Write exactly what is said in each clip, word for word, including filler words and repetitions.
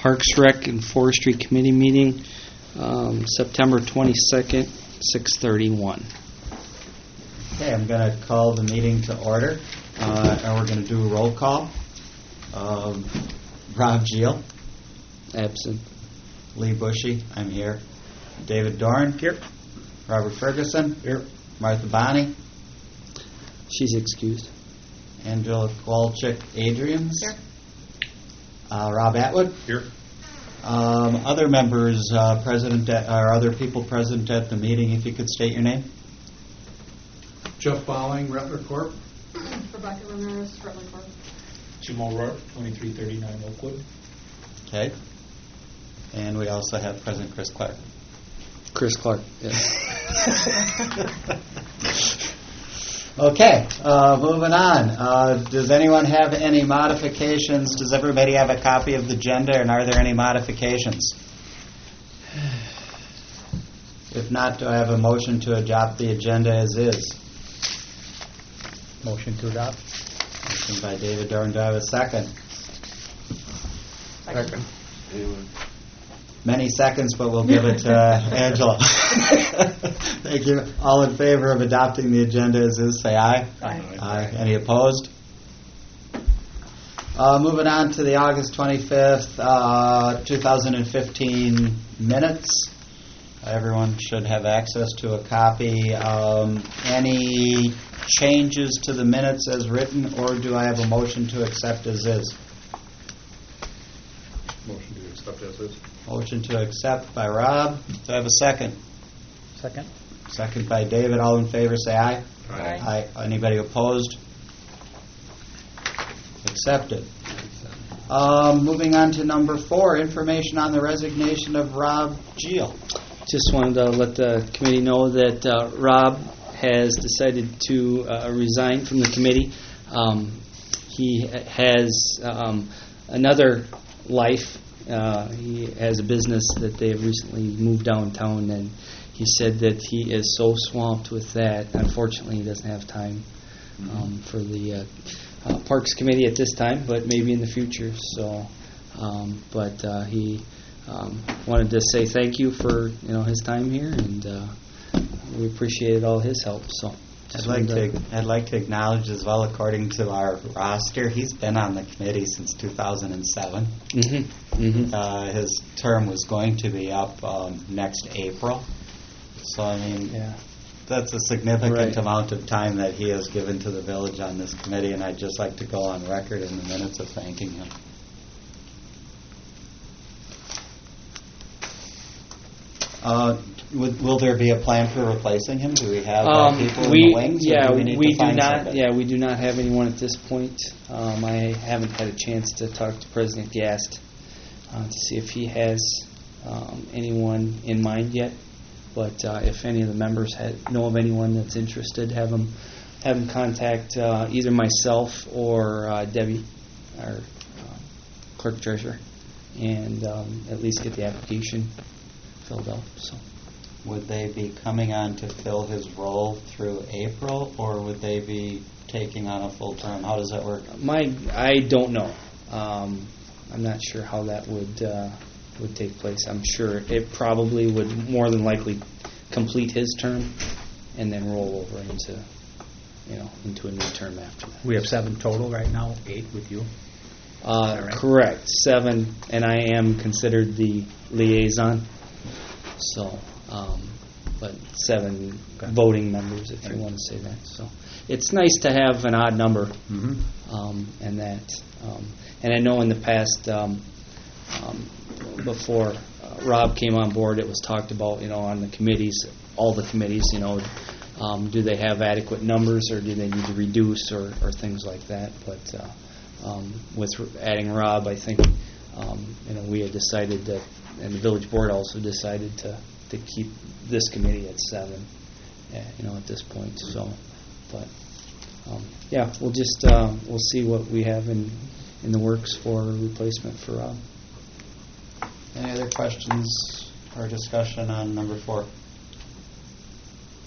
Parks Rec and Forestry Committee meeting, um, September twenty-second, six thirty-one. Okay, I'm going to call the meeting to order, uh, and we're going to do a roll call. Um, Rob Geel. Absent. Lee Bushy, I'm here. David Dorn. Here. Robert Ferguson. Here. Martha Bonney. She's excused. Angela Kowalczyk Adrians. Here. Uh, Rob Atwood. Here. Um, other members uh, present at, or other people present at the meeting, if you could state your name. Jeff Bowling, Rattler Corp. Rebecca Ramirez, Rutland Corp. Jim O'Rourke, twenty-three thirty-nine Oakwood. Okay. And we also have present Chris Clark. Chris Clark, yes. Okay, uh, moving on. Uh, does anyone have any modifications? Does everybody have a copy of the agenda, and are there any modifications? If not, do I have a motion to adopt the agenda as is? Motion to adopt. Motion by David Dorn. Do I have a second? Second. Many seconds, but we'll give it to uh, Angela. Thank you. All in favor of adopting the agenda as is, say aye. Aye. Aye. Any opposed? Uh, moving on to the August twenty-fifth, uh, two thousand fifteen minutes. Everyone should have access to a copy. Um, any changes to the minutes as written, or do I have a motion to accept as is? Motion to accept as is. Motion to accept by Rob. Do I have a second? Second. Second by David. All in favor, say aye. Aye. Aye. Anybody opposed? Accepted. Um, moving on to number four, information on the resignation of Rob Geel. Just wanted to let the committee know that uh, Rob has decided to uh, resign from the committee. Um, he has um, another life. Uh, he has a business that they have recently moved downtown, and he said that he is so swamped with that. Unfortunately, he doesn't have time um, for the uh, uh, Parks Committee at this time, but maybe in the future. So, um, but uh, he um, wanted to say thank you for you know his time here, and uh, we appreciated all his help. So. I'd like to I'd like to acknowledge as well, according to our roster, he's been on the committee since two thousand seven. Mm-hmm. Mm-hmm. Uh, his term was going to be up um, next April. So, I mean, Yeah. that's a significant Right. amount of time that he has given to the village on this committee, and I'd just like to go on record in the minutes of thanking him. Uh, would, will there be a plan for replacing him? Do we have uh, Um, people we, in the wings? yeah, or do we, need we to do find not. somebody? Yeah, we do not have anyone at this point. Um, I haven't had a chance to talk to President Gast uh, to see if he has um, anyone in mind yet. But uh, if any of the members had, know of anyone that's interested, have them have them contact uh, either myself or uh, Debbie, our uh, clerk treasurer, and um, at least get the application filled out. So. Would they be coming on to fill his role through April, or would they be taking on a full term? How does that work? My, I don't know. Um, I'm not sure how that would uh, would take place. I'm sure it probably would more than likely complete his term and then roll over into, you know, into a new term after that. We have seven total right now, eight with you. Uh, right? Correct, seven, and I am considered the liaison. So, um, but seven Okay. voting members, if you Right. want to say that. So, it's nice to have an odd number. Mm-hmm. Um, and that, um, and I know in the past, um, um, before uh, Rob came on board, it was talked about, you know, on the committees, all the committees, you know, um, do they have adequate numbers, or do they need to reduce, or, or things like that. But uh, um, with r- adding Rob, I think, um, you know, we had decided that, and the village board also decided to, to keep this committee at seven, uh, you know, at this point. So, but. Um, yeah, we'll just uh, we'll see what we have in in the works for a replacement for Rob. Any other questions or discussion on number four?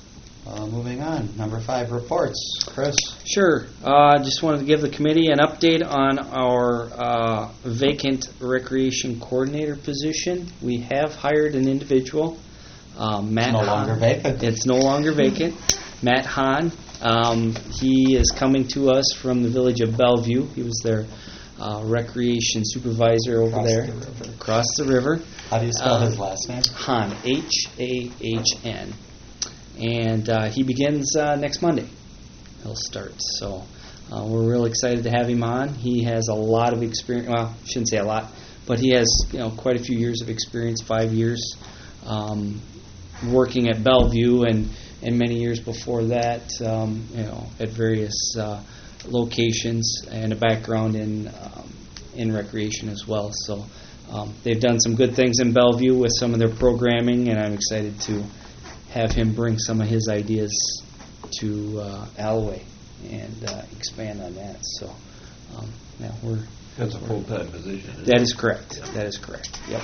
Uh, moving on, number five, reports. Chris? Sure. Uh, just wanted to give the committee an update on our uh, vacant recreation coordinator position. We have hired an individual, uh, Matt. No Hahn. longer vacant. It's no longer vacant. Matt Hahn. Um, he is coming to us from the village of Bellevue. He was their uh, recreation supervisor over Across there, the river. across the river. How do you spell Uh, his last name? Hahn, H A H N. And uh, he begins uh, next Monday. He'll start. So uh, we're real excited to have him on. He has a lot of experience. Well, I shouldn't say a lot, but he has you know quite a few years of experience. Five years um, working at Bellevue, and and many years before that, um, you know, at various uh, locations, and a background in um, in recreation as well. So um, they've done some good things in Bellevue with some of their programming, and I'm excited to have him bring some of his ideas to uh, Alloway and uh, expand on that. So, um, yeah, we're That's a full-time position. isn't that it? is correct. That is correct. Yep.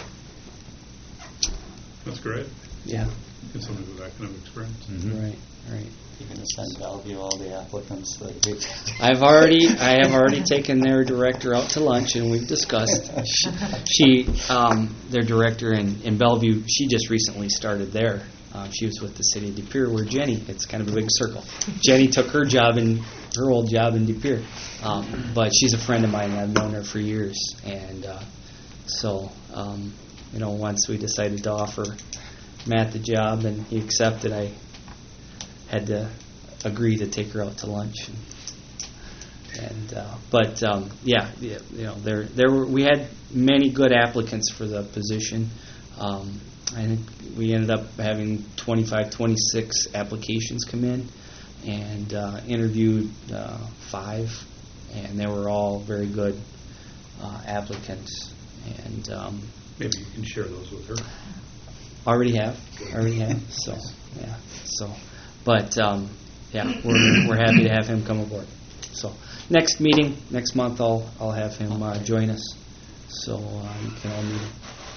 That's great. Yeah. Get somebody with academic experience. Right. Right. You're going to send Bellevue all the applicants that we... I've already I have already taken their director out to lunch, and we've discussed. She, she um, their director in, in Bellevue, she just recently started there. Um, she was with the city of De Pere, where Jenny, it's kind of a big circle. Jenny took her job in her old job in De Pere, um, but she's a friend of mine, and I've known her for years. And uh, so, um, you know, once we decided to offer Matt the job, and he accepted, I had to agree to take her out to lunch. And, and uh, but um, yeah, yeah, you know, there there were we had many good applicants for the position. Um, I think we ended up having twenty-five, twenty-six applications come in, and uh, interviewed uh, five, and they were all very good uh, applicants. And um, Maybe you can share those with her. already have, already have. So yeah, so but um, yeah, we're we're happy to have him come aboard. So next meeting next month, I'll I'll have him uh, join us, so uh, you can all meet him.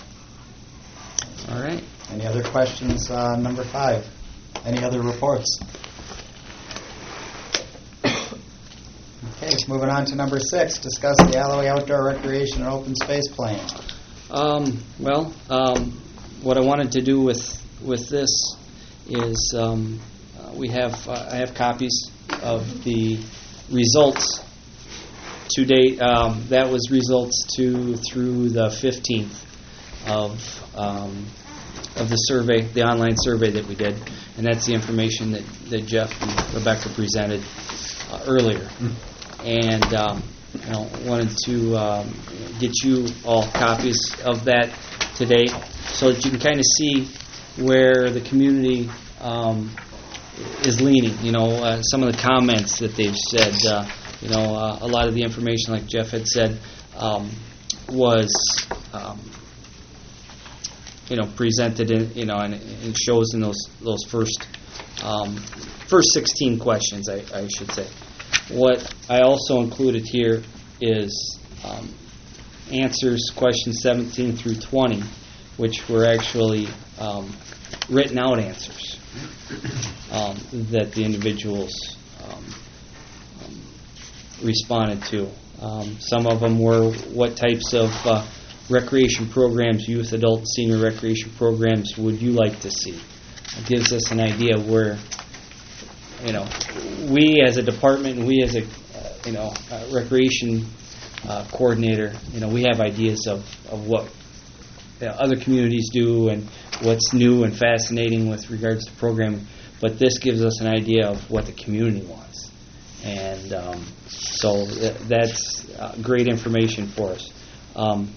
All right. Any other questions on number five? Any other reports? Okay, moving on to number six, discuss the Alloway Outdoor Recreation and Open Space Plan. Um, well, um, what I wanted to do with with this is um, uh, we have uh, I have copies of the results to date. Um, that was results to through the fifteenth of um, of the survey, the online survey that we did, and that's the information that, that Jeff and Rebecca presented uh, earlier. And um, you know, wanted to um, get you all copies of that today, so that you can kind of see where the community um, is leaning. You know, uh, some of the comments that they've said. Uh, you know, uh, a lot of the information, like Jeff had said, um, was. Um, you know, presented in, you know, and it shows in those those first um, first sixteen questions, I, I should say. What I also included here is um, answers, questions seventeen through twenty, which were actually um, written out answers um, that the individuals um, um, responded to. Um, some of them were what types of uh, recreation programs, youth, adult, and senior recreation programs would you like to see? It gives us an idea of where, you know, we as a department, we as a, uh, you know, uh, recreation uh, coordinator, you know, we have ideas of, of what you know, other communities do and what's new and fascinating with regards to programming. But this gives us an idea of what the community wants. And um, so th- that's uh, great information for us. Um,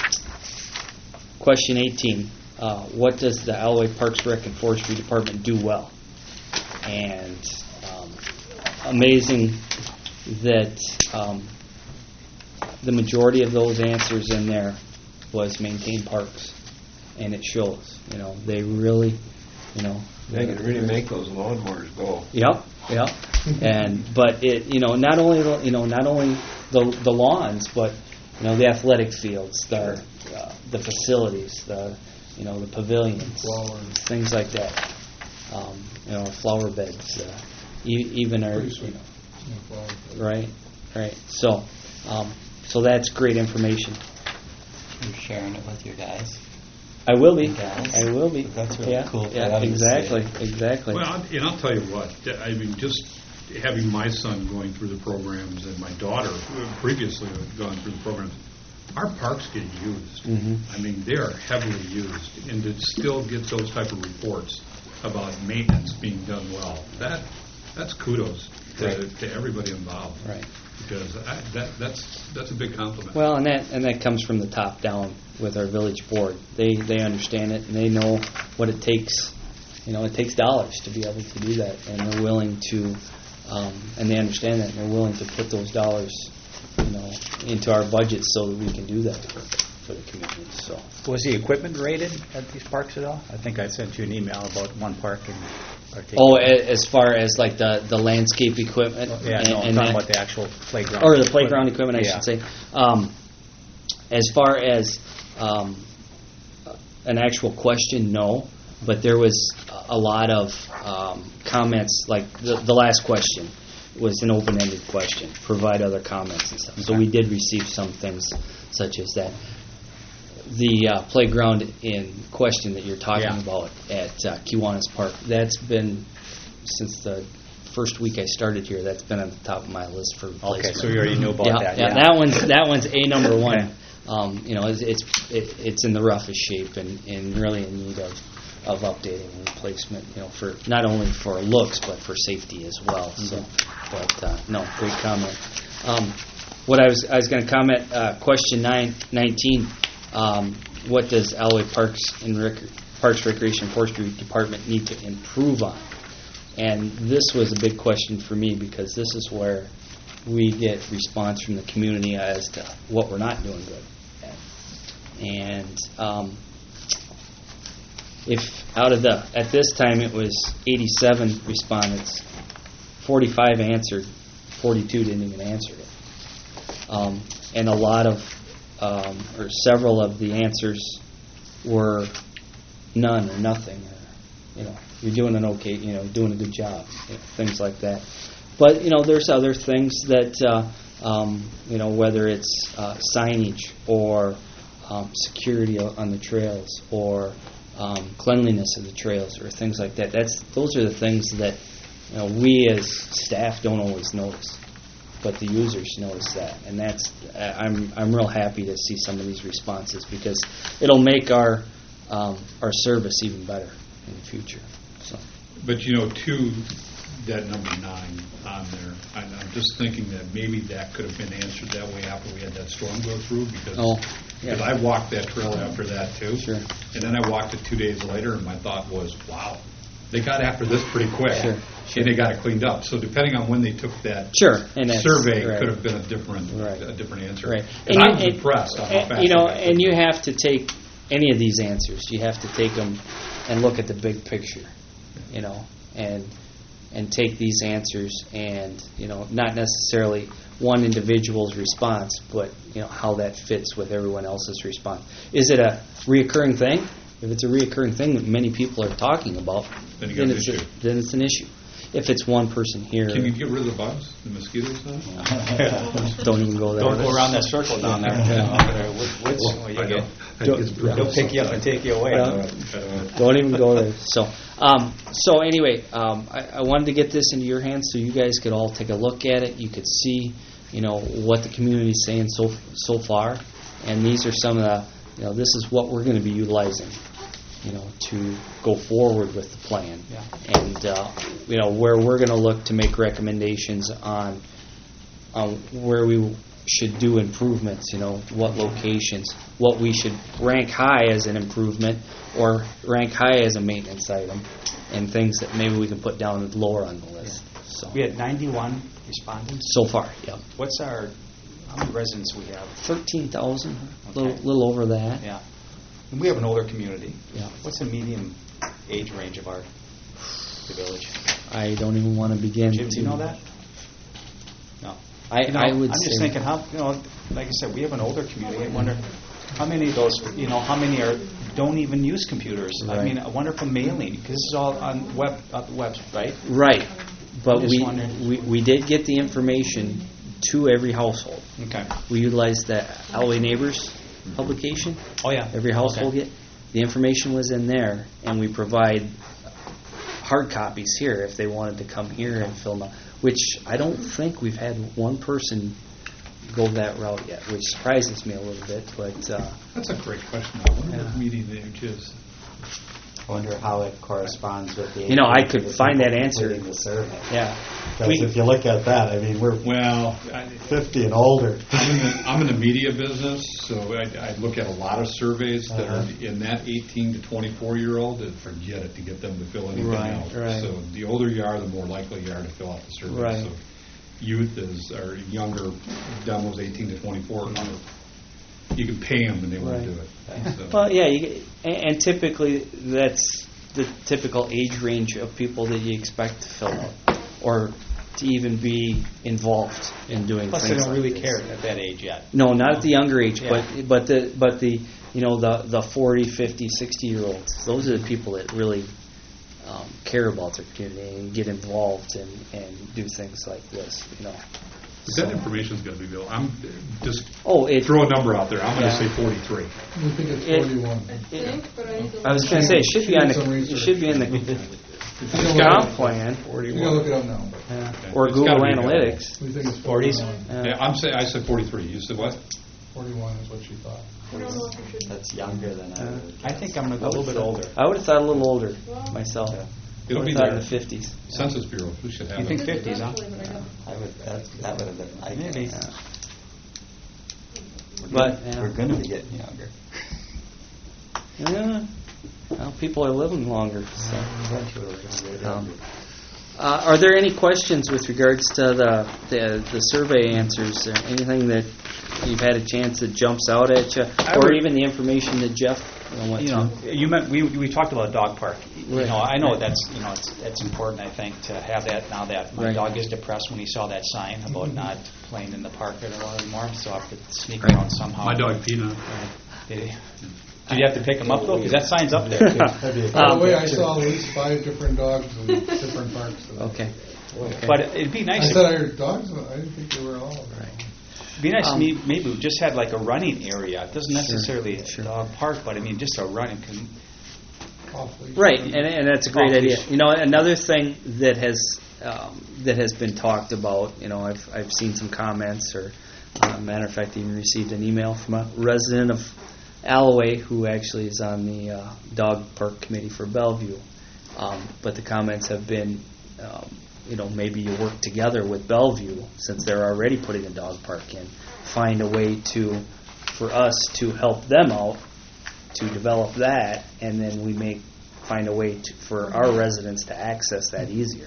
Question eighteen, uh, what does the Alloway Parks, Rec, and Forestry Department do well? And um, amazing that um, the majority of those answers in there was maintain parks. And it shows, you know, they really, you know. They can really make those lawnmowers go. Yep, yep. And, but it, you know, not only, the- you know, not only the the lawns, but, you know, the athletic fields, the uh, the facilities, the you know the pavilions, things like that. um, you know, flower beds, uh, e- even our, Pretty sweet. right, right. So, um, so that's great information. You're sharing it with your guys. I will be. Gals. I will be. That's really yeah, cool for Yeah, them to exactly, see. exactly. Well, I'll- and I'll tell you what, I mean, just having my son going through the programs and my daughter who previously had gone through the programs, our parks get used. Mhm. I mean, they are heavily used, and to still get those type of reports about maintenance being done well, that that's kudos to, Right. to everybody involved. Right. Because I, that that's that's a big compliment. Well, and that and that comes from the top down with our village board. They they understand it and they know what it takes. You know, it takes dollars to be able to do that, and they're willing to, um, and they understand that, and they're willing to put those dollars, you know, into our budget so that we can do that for, for the community. So, Was the equipment rated at these parks at all? I think I sent you an email about one park in particular. oh, a- as far as like the, the landscape equipment, Yeah, and, no, I'm and talking that- about the actual playground. or the playground equipment, I Yeah. should say. Um, as far as um, an actual question, no. But there was a lot of um, comments, like the, the last question was an open-ended question, provide other comments and stuff. So we did receive some things such as that. The uh, playground in question that you're talking Yeah. about at uh, Kiwanis Park, that's been, since the first week I started here, that's been on the top of my list for replacement. Okay, so you already knew about yeah, that. Yeah, that one's that one's a number one. Okay. Um, you know, it's it's, it, it's in the roughest shape and, and really in need of, of updating and replacement. You know, for not only for looks but for safety as well. So, but uh, no, great comment. Um, what I was I was going to comment. Uh, question nine nineteen. Um, what does Alloy Parks and Rec- Parks Recreation and Forestry Department need to improve on? And this was a big question for me because this is where we get response from the community as to what we're not doing good at. And um, if out of the, at this time it was eighty-seven respondents, forty-five answered, forty-two didn't even answer it. Um, and a lot of, um, or several of the answers were none or nothing, or, you know, you're doing an okay, you know, doing a good job, you know, things like that. But, you know, there's other things that, uh, um, you know, whether it's uh, signage or um, security o- on the trails or um, cleanliness of the trails or things like that. That's those are the things that, you know, we as staff don't always notice, but the users notice that, and that's uh, I'm I'm real happy to see some of these responses because it'll make our um, our service even better in the future. So. But you know, too, that number nine on there, I- I'm just thinking that maybe that could have been answered that way after we had that storm go through, because Oh, yeah. because I walked that trail after that too. Sure. And then I walked it two days later, and my thought was, wow, they got after this pretty quick. Sure, sure. And they got it cleaned up. So depending on when they took that Sure, and that's- survey, right. could have been a different Right. a different answer. Right. And you- I was and- impressed on how and, fast You know, they got and through. you have to take any of these answers. You have to take them and look at the big picture, you know, and and take these answers and, you know, not necessarily one individual's response, but, you know, how that fits with everyone else's response. Is it a reoccurring thing? If it's a reoccurring thing that many people are talking about, Then you got an it's issue. A, then it's an issue. If it's one person here, Can you get rid of the bugs, the mosquitoes now? don't even go there. Don't go around that circle down there. Yeah. Which, which, well, you I know. get, I think it's brutal they'll pick you up and take you away. Well, Don't even go there. So, um, so anyway, um, I, I wanted to get this into your hands so you guys could all take a look at it. You could see, you know, what the community's saying so so far, and these are some of the, you know, this is what we're going to be utilizing, you know, to go forward with the plan, Yeah. and uh, you know where we're going to look to make recommendations on on where we should do improvements, you know, what locations, what we should rank high as an improvement or rank high as a maintenance item, and things that maybe we can put down lower on the list. So, We had ninety-one respondents. so far, yeah. What's our, how many residents we have? thirteen thousand, a little, Okay. little over that. Yeah. And we have an older community. Yeah. What's the median age range of our, the village? I don't even want to begin Do you- do to... you know that? No. I, You know, I would I'm say. just thinking how, you know, like I said, we have an older community. I wonder how many of those, you know, how many are don't even use computers. I Right. mean, I wonder if a mailing, because this is all on web, on the web, right? Right, but I'm just we, wondering. we we did get the information to every household. Okay. We utilized the Alley Neighbors publication. Oh, yeah. Every household Okay. get the information was in there, and we provide hard copies here if they wanted to come here and fill them out. Which I don't think we've had one person go that route yet, which surprises me a little bit. But uh, That's a great question. I wonder Yeah. what median age is. I wonder how it corresponds with the. You know, I age could of the find people that answer. completing the survey. yeah, Because We- if you look at that, I mean, we're Well, I, fifty and older. I'm in the, I'm in the media business, so I, I look at a lot of surveys that Uh-huh. are in that eighteen to twenty-four year old, and forget it to get them to fill anything Right, out. right. So the older you are, the more likely you are to fill out the survey. Right. So youth is, or younger demos, eighteen to twenty-four, you can pay them and they won't Right. do it. So- Well, yeah, you, and, and typically that's the typical age range of people that you expect to fill out or to even be involved in doing Plus, they things don't like really this. care at that age yet. No, not at the younger age, Yeah. but but the but the you know the the forty, fifty, sixty year olds. Those are the people that really um, care about their community and get involved and, and do things like this. You know. That information's got to be available. I'm just Oh, it. throw a number out there. I'm going to Yeah. say forty-three. We think it's It- forty-one. I think, but I need to. I was going to say it should be on Should do some the it research. should be in the You comp gotta plan You gotta look it up now. yeah, Okay. or It's Google gotta be available. Analytics. We think it's Forties? forty-one. Yeah. Yeah, I'm say I said forty-three. You said what? Forty-one is what she thought. I don't know if you should. That's younger than I Uh, would. I think I'm going to go a little bit older. I would have thought a little older myself. Yeah. It'll I be would've thought there. in the fifties. Census Bureau. We should have You it. think fifties, huh? Eventually, but I don't. I would, that, that would have been, I Maybe. guess. But yeah. We're gonna be getting younger. Yeah. Well, people are living longer. So. Eventually, we're gonna get Um, younger. Uh, are there any questions with regards to the the, the survey answers? Or anything that you've had a chance that jumps out at you, I or would- even the information that Jeff you know, went You know, through? you meant we we talked about a dog park. You Right. know, I know that's you know it's it's important. I think to have that now that my Right. dog is depressed when he saw that sign about not playing in the park anymore. So I have to sneak Right. around somehow. My dog Peanut. Did, he, did you have to pick him up though? Because that sign's up there. Too. That'd be a By Um, the way, I saw at least five different dogs in different parks today. Okay. Okay. But it'd be I nice. said, If, are your dogs? I didn't think they were all. it'd be nice. Um, me maybe we just had like a running area. It doesn't Sure, necessarily sure. a dog park, but I mean just a running. Cause Awfully. Right, and, and that's a great Off idea. leash. You know, another thing that has um, that has been talked about. You know, I've I've seen some comments, or uh, matter of fact, even received an email from a resident of Alloway who actually is on the uh, dog park committee for Bellevue. Um, but the comments have been, um, you know, maybe you work together with Bellevue since they're already putting a dog park in. Find a way to, for us to help them out to develop that, and then we may find a way to, for our residents to access that easier.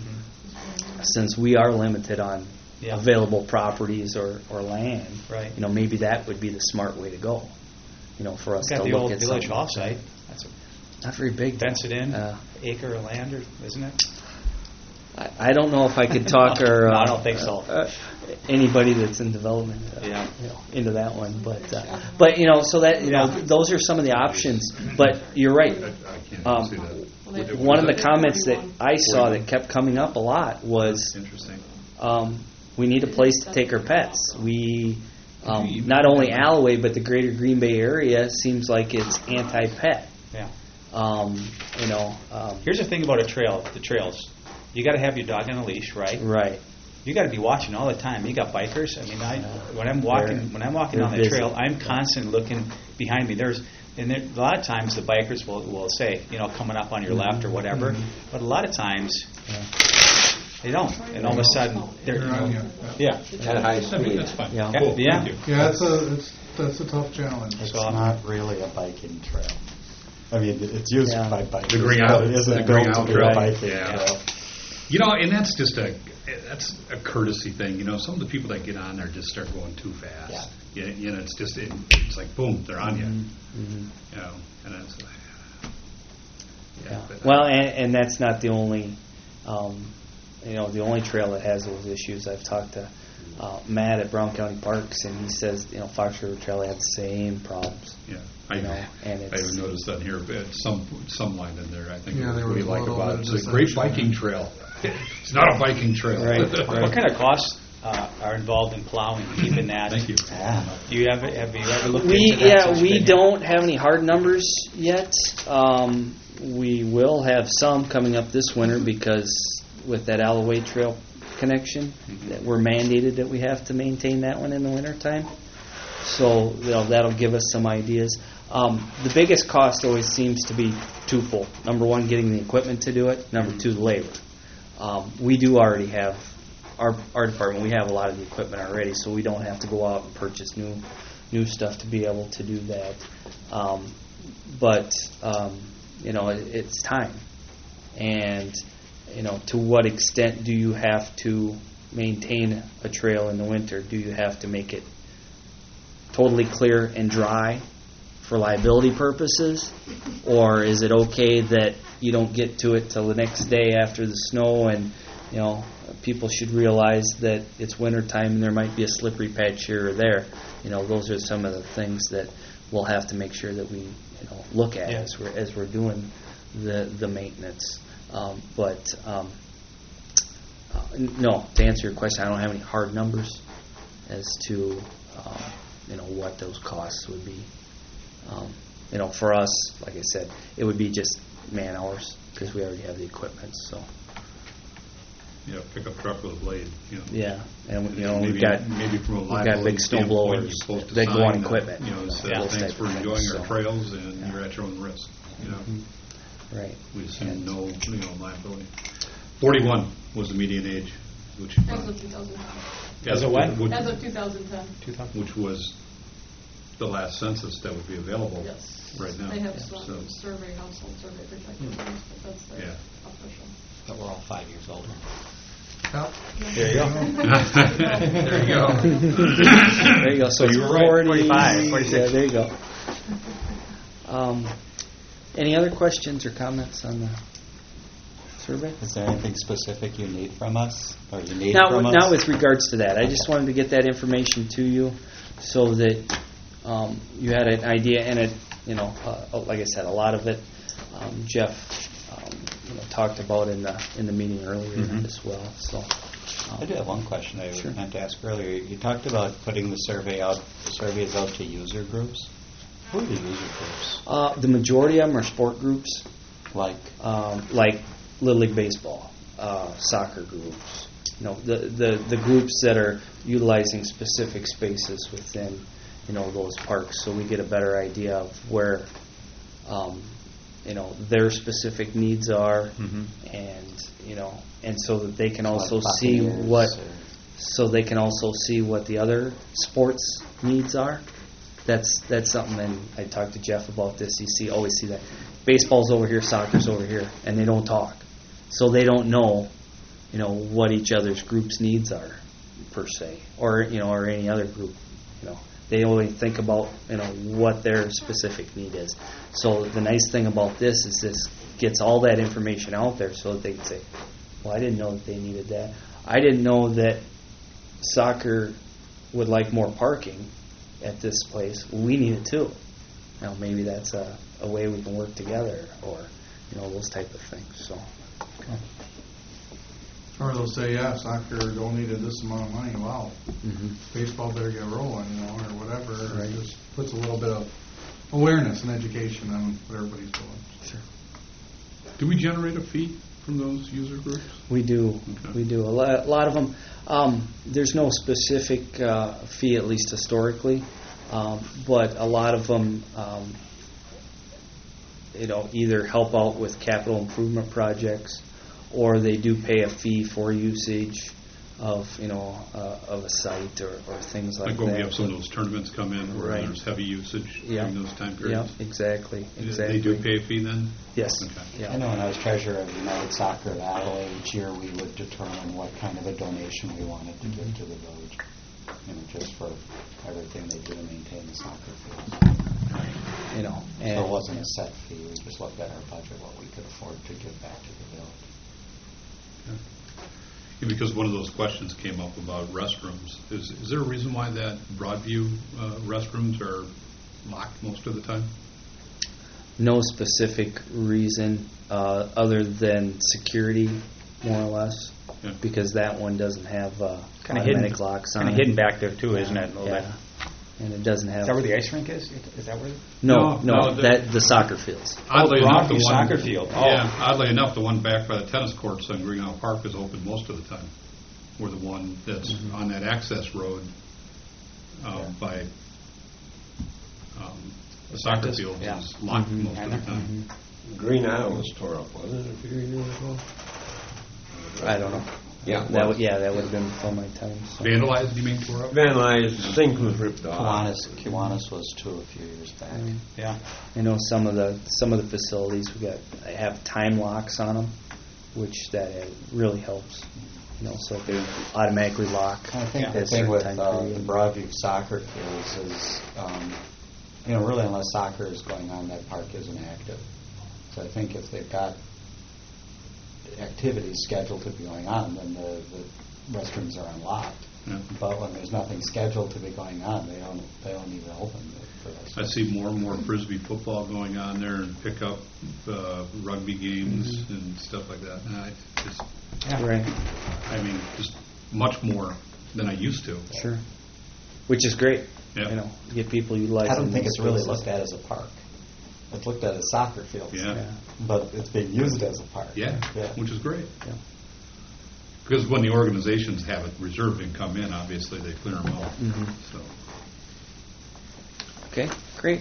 Since we are limited on Yeah. available properties or, or land, Right. you know, maybe that would be the smart way to go. You know, for us got to the look old at village something hall like that. site. That's a Not very big. fence it in, Uh, acre of land, or isn't it? I, I don't know if I could talk or No, I uh, don't think so. uh, anybody that's in development, uh, Yeah. you know, into that one. But uh, but you know, so that you know, Yeah. those are some of the options. But you're right. I, I can't Um, see that. Well, they- One of the Is it comments that forty-one? I saw that kept coming up a lot was, Interesting. um, we need a place to take our pets. We, um, not only Alloway, but the greater Green Bay area seems like it's anti-pet. Yeah. Um, you know, um, Here's the thing about a trail, the trails. You got to have your dog on a leash, right? right. You got to be watching all the time. You got bikers. I mean, I when I'm walking They're- when I'm walking they're down the busy. trail, I'm constantly looking behind me. There's and there, a lot of times the bikers will, will say, you know, coming up on your left or whatever. But a lot of times they don't, and all of a sudden they're They're on you. yeah. At high I mean, speed. that's fine. Yeah. Cool. Yeah. Thank you. Yeah, it's a, it's, that's a tough challenge. It's So- not really a biking trail. I mean, it's used Yeah. by bikers, The Green but Island- it isn't the built Green to Island be a Trail. biking Yeah. trail. You know, and that's just a that's a courtesy thing. You know, some of the people that get on there just start going too fast. Yeah. You, you know, it's just it, it's like boom, they're on you. Mhm. You know, and it's like, yeah. Yeah. but- Well, and, and that's not the only, um, you know, the only trail that has those issues. I've talked to uh, Matt at Brown County Parks, and he says, you know, Fox River Trail had the same problems. Yeah, I, You know, and I it's- even noticed that here, but some, some line in there, I think, Yeah, there what we was a like little about it, bit of it's a great dissension. biking trail. It's not a biking trail. Right, What kind of costs uh, are involved in plowing, keeping that? Thank you. Yeah. Do you have, have you ever looked We, into that? yeah, since we you've been here? don't have any hard numbers yet. Um, we will have some coming up this winter because with that Alloway Trail connection, that we're mandated that we have to maintain that one in the wintertime. So, you know, that'll give us some ideas. Um, the biggest cost always seems to be twofold. Number one, getting the equipment to do it. Number two, the labor. Um, we do already have, our, our department, we have a lot of the equipment already, so we don't have to go out and purchase new new stuff to be able to do that. Um, but, um, you know, it, it's time. And, you know, to what extent do you have to maintain a trail in the winter? Do you have to make it totally clear and dry for liability purposes? Or is it okay that you don't get to it till the next day after the snow, and, you know, people should realize that it's wintertime and there might be a slippery patch here or there. You know, those are some of the things that we'll have to make sure that we, you know, look at Yeah. as we're as we're doing the the maintenance. Um, but um, uh, no, to answer your question, I don't have any hard numbers as to um, you know what those costs would be. Um, you know, for us, like I said, it would be just man hours because we already have the equipment. So Yeah, pickup truck with a blade, you know. yeah, and you know Maybe- we've got maybe from a we've got liability big snow standpoint, blowers you're supposed to that go sign on that, equipment. You know, it says, yeah, those thanks type for of things, enjoying so. our trails, and Yeah. you're at your own risk, you know. Mhm. Right. We assume And- no, you know, liability. Forty-one was the median age, which. As of two thousand ten. As of when? which- As of two thousand ten. Which was the last census that would be available Yes. right now. They have So- some survey, household survey projected ones, but that's their Yeah. official. But we're all five years older. Yep. There you go. There you go. There you go. So, So you were right, forty, forty-five, forty-six. Yeah, there you go. Um, any other questions or comments on the survey? Is there anything specific you need from us, or you need Not, from with- us? not with regards to that. I just wanted to get that information to you so that um, you had an idea. And it, you know, uh, like I said, a lot of it um, Jeff um, you know, talked about in the in the meeting earlier Mhm. as well. So um, I do have one question I Sure. meant to ask earlier. You talked about putting the survey out, the surveys out to user groups. Who are the user groups? Uh, the majority of them are sport groups, Like, um, like Little League Baseball, uh, soccer groups. You know, the, the, the groups that are utilizing specific spaces within, you know, those parks, so we get a better idea of where, um, you know, their specific needs are, Mhm. and you know, and so that they can Like also see Buccaneers what, or- so they can also see what the other sports needs are. That's that's something. And I talked to Jeff about this. You see, always see that baseball's over here, soccer's over here, and they don't talk, so they don't know, you know, what each other's group's needs are, per se, or you know, or any other group. You know, they only think about you know what their specific need is. So the nice thing about this is this gets all that information out there, so that they can say, "Well, I didn't know that they needed that. I didn't know that soccer would like more parking at this place. We need it too. Now maybe that's a, a way we can work together, or you know those type of things." So Or they'll say, yeah, soccer donated this amount of money, wow, mhm. baseball better get rolling, you know, or whatever. Right. It just puts a little bit of awareness and education on what everybody's doing. Sure. Do we generate a fee from those user groups? We do. Okay. We do. A lot, a lot of them, um, there's no specific uh, fee, at least historically, um, but a lot of them, um, you know, either help out with capital improvement projects, or they do pay a fee for usage of, you know, uh, of a site or, or things like Like that. when we have some of those tournaments come in where Right. there's heavy usage Yeah. during those time Yeah, periods? exactly. They- Exactly. They do pay a fee then? Yes. Okay. Yeah. I know when I was treasurer of United Soccer of Adelaide, each year we would determine what kind of a donation we wanted to give to the village, you know, just for everything they do to maintain the soccer fields. You know, So and it wasn't a set fee, we just looked at our budget, what we could afford to give back to the village. Yeah, because one of those questions came up about restrooms. Is, is there a reason why that Broadview uh, restrooms are locked most of the time? No specific reason uh, other than security, more or less, Yeah. because that one doesn't have uh, Kind of automatic hidden, locks on kind of it. hidden back there too, isn't it? A little Yeah. bit. And it doesn't have. Is that where the ice rink is? Is that where? No, No, no, no, the- that the soccer fields. Oddly Oh, enough, the Broadview one soccer field. Oh. Yeah, oddly enough, the one back by the tennis courts on Green Isle Park is open most of the time. Where the one that's Mm-hmm. on that access road uh, Yeah. by um, the soccer Practice? fields Yeah. is locked Mhm. most of the time. Green Isle was tore up, wasn't it, a few years ago? I don't know. Yeah. That would, yeah, that would have been before my time. So. Vandalized, you mean, tore up? Vandalized, the sink was ripped off. Kiwanis, Kiwanis was too a few years back. Mm. Yeah. I know some of the some of the facilities we got have time locks on them, which that uh, really helps. You know, so if they automatically lock. I think at the a thing certain with time uh, period. the Broadview soccer fields is, um, you know, really unless soccer is going on, that park isn't active. So I think if they've got activities scheduled to be going on, then the, the restrooms are unlocked. Yeah. But when there's nothing scheduled to be going on, they don't they don't even open for I us. see more and more frisbee football going on there and pick up uh, rugby games Mm-hmm. and stuff like that. And I just, Right. I mean, just much more than I used to. Sure. Which is great. Yeah. You know, get people utilizing. I don't think these it's really spaces. looked at as a park. It's looked at as soccer fields. Yeah. Yeah. But it's being used as a park. Yeah, Yeah. which is great. Yeah. Because when the organizations have it reserved and come in, obviously they clear them out. Mhm. So, Okay, great.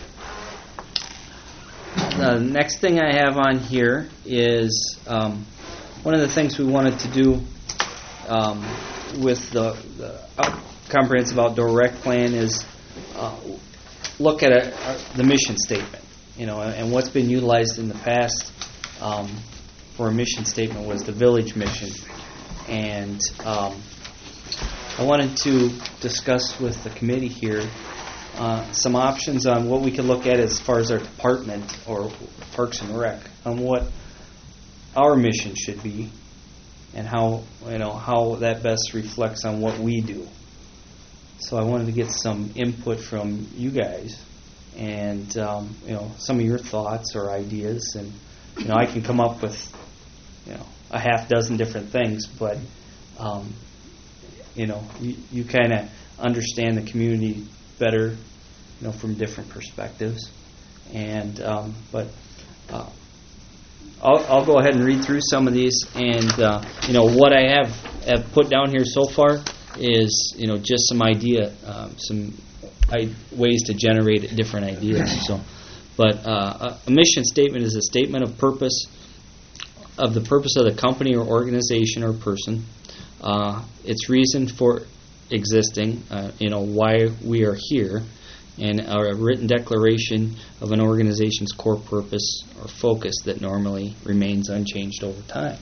The next thing I have on here is um, one of the things we wanted to do um, with the, the out- comprehensive outdoor rec plan is uh, look at a, a, the mission statement, you know, and what's been utilized in the past um, for a mission statement was the village mission, and um, I wanted to discuss with the committee here uh, some options on what we could look at as far as our department or Parks and Rec on what our mission should be and how you know how that best reflects on what we do. So I wanted to get some input from you guys and um, you know some of your thoughts or ideas, and you know I can come up with you know a half dozen different things, but um, you know you, you kind of understand the community better, you know, from different perspectives, and um, but uh, I'll, I'll go ahead and read through some of these, and uh, you know what I have have put down here so far is you know just some idea, um, some I, ways to generate different ideas. So, but uh, a mission statement is a statement of purpose of the purpose of the company or organization or person, uh, its reason for existing, uh, you know, why we are here, and a written declaration of an organization's core purpose or focus that normally remains unchanged over time.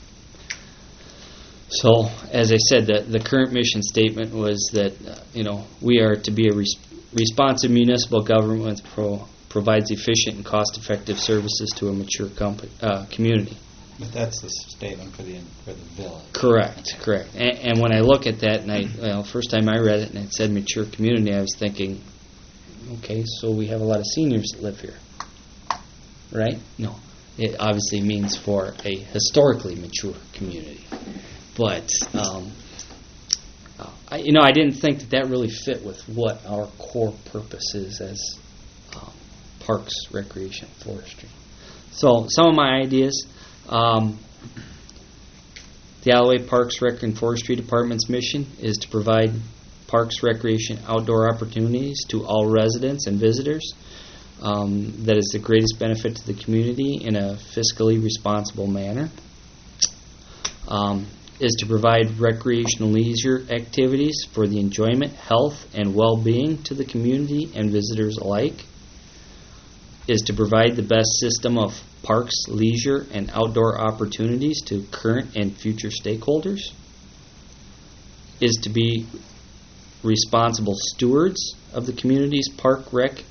So, as I said, the, the current mission statement was that, uh, you know, we are to be a res- responsive municipal government that pro- provides efficient and cost-effective services to a mature comp- uh, community. But that's the statement for the for the village. Correct, correct. And, and when I look at that, and I, well, first time I read it and it said mature community, I was thinking, okay, so we have a lot of seniors that live here, right? No, it obviously means for a historically mature community. But, um, I, you know, I didn't think that that really fit with what our core purpose is as um, parks, recreation, forestry. So some of my ideas. Um, the Alloway Parks, Rec, and Forestry Department's mission is to provide parks, recreation, outdoor opportunities to all residents and visitors. Um, that is the greatest benefit to the community in a fiscally responsible manner. Um, is to provide recreational leisure activities for the enjoyment, health, and well-being to the community and visitors alike. Is to provide the best system of parks, leisure, and outdoor opportunities to current and future stakeholders. Is to be responsible stewards of the community's park, rec,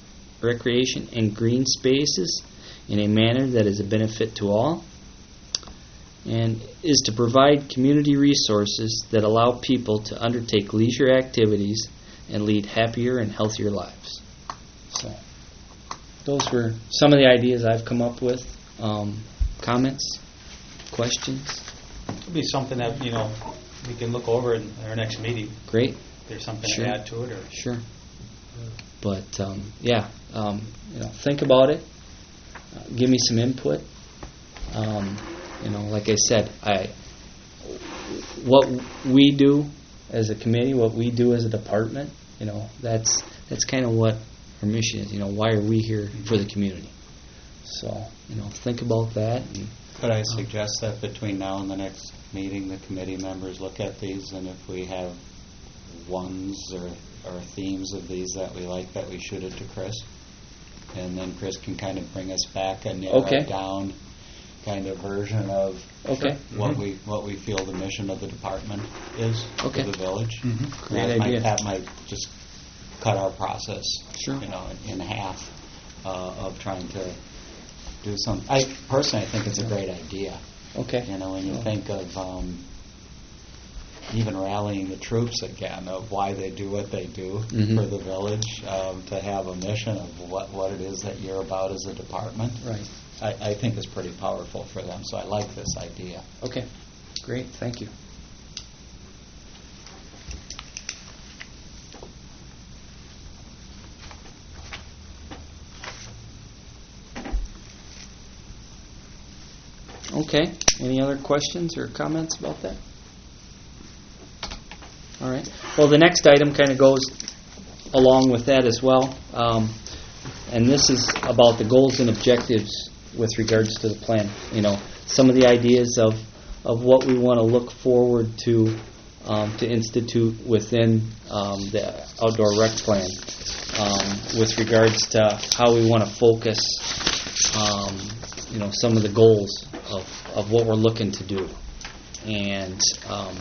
recreation, and green spaces in a manner that is a benefit to all. and is to provide community resources that allow people to undertake leisure activities and lead happier and healthier lives. So, those were some of the ideas I've come up with. Um, comments, questions? It'll be something that, you know, we can look over in our next meeting. Great. If there's something Sure. to add to it, or Sure. But um, yeah, um, you know, think about it. Uh, give me some input. Um, you know, like I said, I what we do as a committee, what we do as a department, you know, that's that's kind of what our mission is. You know, why are we here for the community? So, you know, think about that. And, Could I suggest that between now and the next meeting, the committee members look at these, and if we have ones or, or themes of these that we like, that we shoot it to Chris? And then Chris can kind of bring us back a narrowed Okay. down kind of version of Okay. what Mhm. we what we feel the mission of the department is Okay. for the village. Mhm. Great that idea. Might, that might just cut our process, Sure. you know, in, in half uh, of trying to do some. I personally, I think it's a great idea. Okay. You know, when you think of um, even rallying the troops again, of why they do what they do Mhm. for the village, um, to have a mission of what, what it is that you're about as a department, Right. I, I think is pretty powerful for them. So I like this idea. Okay. Great. Thank you. Okay. Any other questions or comments about that? All right. Well, the next item kind of goes along with that as well. Um, and this is about the goals and objectives with regards to the plan. You know, some of the ideas of, of what we want to look forward to um, to institute within um, the outdoor rec plan um, with regards to how we want to focus, um, you know, some of the goals of, of what we're looking to do. And um,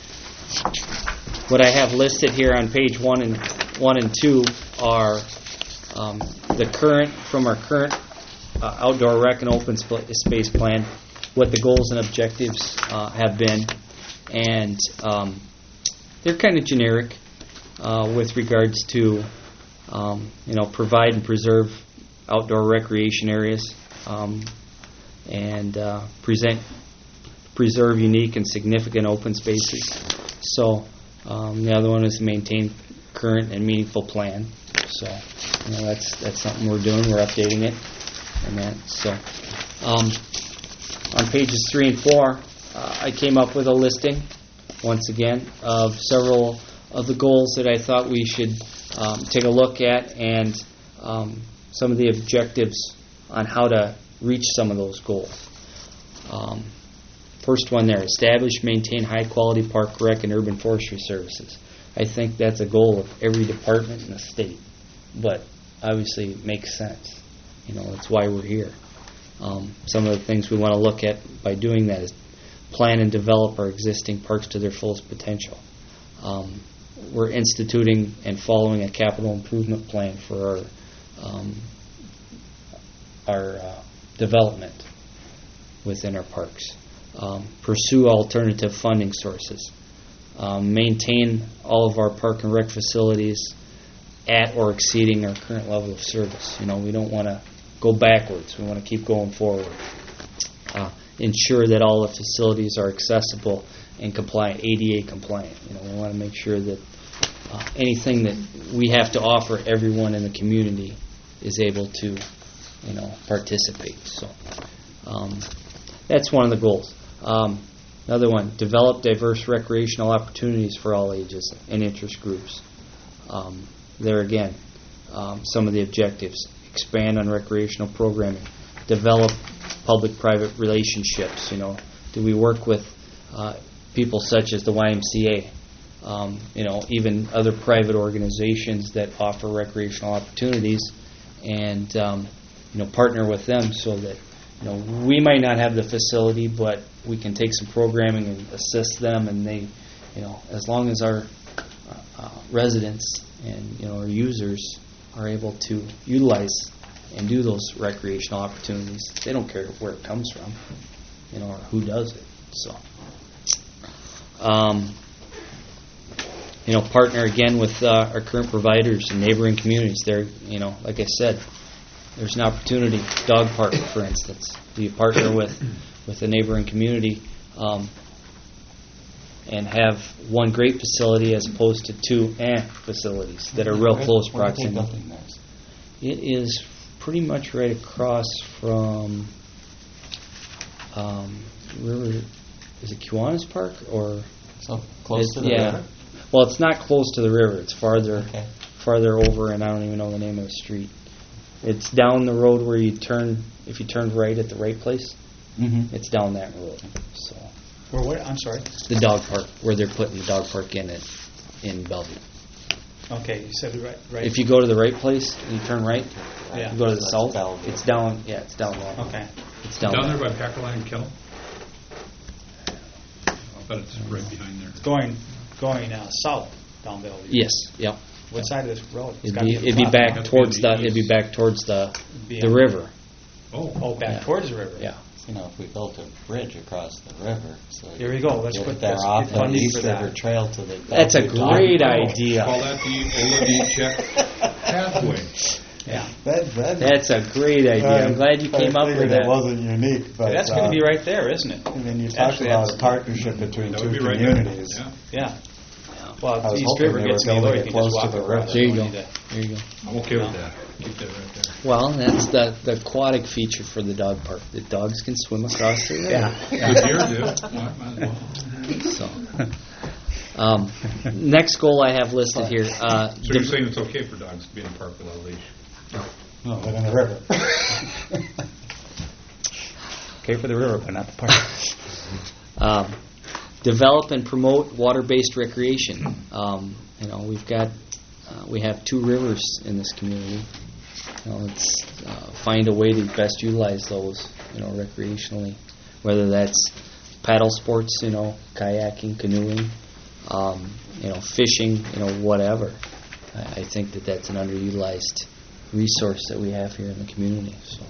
what I have listed here on page one and one and two are um, the current from our current uh, outdoor rec and open sp- space plan, what the goals and objectives uh, have been, and um, they're kind of generic uh, with regards to um, you know provide and preserve outdoor recreation areas, um, and uh, present preserve unique and significant open spaces. So um, the other one is maintain current and meaningful plan. So you know that's that's something we're doing. We're updating it, and that. So um, on pages three and four, uh, I came up with a listing once again of several of the goals that I thought we should um, take a look at, and um, some of the objectives on how to reach some of those goals. Um, First one there, establish, maintain high-quality park, rec, and urban forestry services. I think that's a goal of every department in the state, but obviously it makes sense. You know, that's why we're here. Um, some of the things we want to look at by doing that is plan and develop our existing parks to their fullest potential. Um, we're instituting and following a capital improvement plan for our um, our uh, development within our parks. Um, pursue alternative funding sources. Um, maintain all of our park and rec facilities at or exceeding our current level of service. You know, we don't want to go backwards. We want to keep going forward. Uh, ensure that all the facilities are accessible and compliant, A D A compliant. You know, we want to make sure that uh, anything that we have to offer everyone in the community is able to, you know, participate. So um, that's one of the goals. Um, another one, develop diverse recreational opportunities for all ages and interest groups. Um, there again, um, some of the objectives. Expand on recreational programming. Develop public-private relationships. You know, do we work with uh, people such as the Y M C A? Um, you know, even other private organizations that offer recreational opportunities, and um, you know, partner with them so that you know we might not have the facility, but we can take some programming and assist them, and they, you know, as long as our uh, residents and you know our users are able to utilize and do those recreational opportunities, they don't care where it comes from, you know, or who does it. So, um, you know, partner again with uh, our current providers and neighboring communities. There, you know, like I said, there's an opportunity. Dog park, for instance, do you partner with with a neighboring community um, and have one great facility as opposed to two eh facilities that are real close What are they proximity? building there? It is pretty much right across from um, River. Is it Kiwanis Park or? So close It's- to the yeah. river? Well, it's not close to the river. It's farther Okay. farther over, and I don't even know the name of the street. It's down the road where you turn. If you turn right at the right place, Mm-hmm. it's down that road. So Or what? I'm sorry. the dog park, where they're putting the dog park in it in Bellevue. Okay, you said it right. right. If you go to the right place and you turn right, Yeah. you go to the That's south. Bellevue. It's down. Yeah, it's down that. Okay. It's down, Down that. there by Packline Kennel? I'll bet it's right behind there. Going going uh, south down Bellevue. Yes. Yep. What side of this road? It's It'd gotta be, on the it'd be left. back That's gonna towards be the. east. It'd be back towards the Be the on- river. Oh, Oh, back Yeah. towards the river. Yeah. You know, if we built a bridge across the river, so Here we go. Let's get put there let's off get the funding East for that. River Trail to the. That's a Bellevue Dog great Park. idea. call that the Ola check pathway. Yeah. That, that, That's a great idea. I'm glad you came I up figured with It that. wasn't unique, but That's uh, going to be right there, isn't it? I mean, you talk Actually, about that's- a partnership between That two would be right there. communities. Yeah. Yeah. I Well, was if East hoping River they gets were me, building you it can close just to walk the across. river. There you don't go. need to- There you go. I'm okay with that. Keep that right there. Well, that's the the aquatic feature for the dog park. The dogs can swim across the river. Yeah. Good deer do. Might might as well. So, um, next goal I have listed here. Uh, So you're dev- saying it's okay for dogs to be in a park without a leash? No, but in the river. Okay for the river, but not the park. um, develop and promote water-based recreation. Um, you know, we've got uh, we have two rivers in this community. You know, let's uh, find a way to best utilize those. You know, recreationally, whether that's paddle sports, you know, kayaking, canoeing, um, you know, fishing, you know, whatever. I, I think that that's an underutilized resource that we have here in the community. So,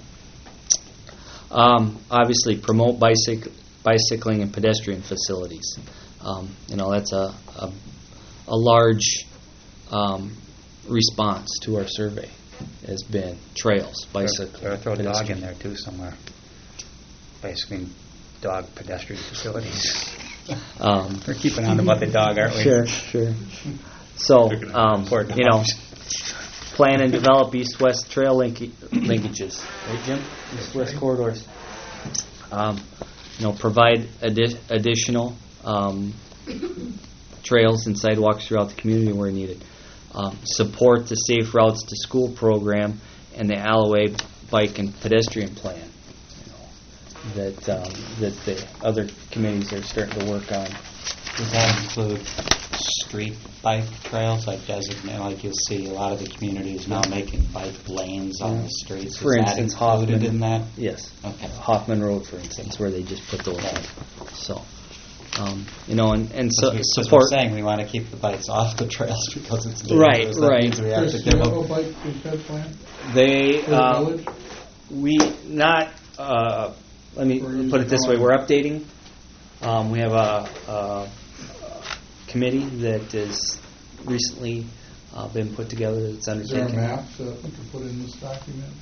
um, obviously, promote bicyc- bicycling and pedestrian facilities. Um, you know, that's a a, a large um, response to our survey has been trails, bicycling, Or throw a dog pedestrian. in there too somewhere. Basically, dog pedestrian facilities. Um, We're keeping on about the dog, aren't we? Sure, sure. So, um, Poor you know, dogs. plan and develop east-west trail linki- linkages, right, Jim? East-west corridors. Um, you know, provide addi- additional um, trails and sidewalks throughout the community where needed. Um, support the Safe Routes to School program and the Alloway Bike and Pedestrian Plan. You know, that um, that the other committees are starting to work on. Does that include street bike trails, like designate, like you'll see a lot of the communities now making bike lanes on the streets? For Is instance, that included Hoffman. in that? Yes. Okay. Hoffman Road, for instance, where they just put those in. So, um, you know, and, and so, Because we- 'cause support. we're saying we want to keep the bikes off the trails because it's Right, dangerous. That right. means we have Chris, to do give you have them. a bike and ped plan They, for the uh, village? we not. Uh, let me Or use put it this way: the we're updating. Um, we have a, a committee that has recently uh, been put together. That's Is there a undertaken. map that we can put in this document?